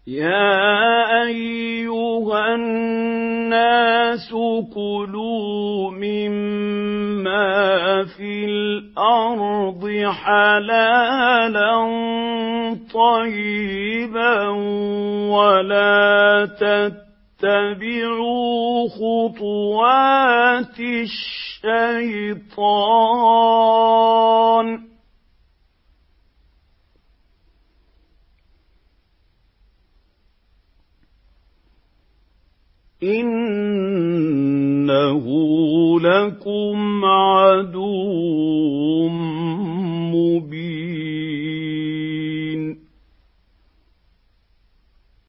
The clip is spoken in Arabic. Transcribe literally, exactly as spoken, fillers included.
يَا أَيُّهَا النَّاسُ كُلُوا مِمَّا فِي الْأَرْضِ حَلَالًا طَيِّبًا وَلَا تَتَّبِعُوا خُطُوَاتِ الشَّيْطَانِ ۚ إِنَّهُ لَكُمْ عَدُوٌّ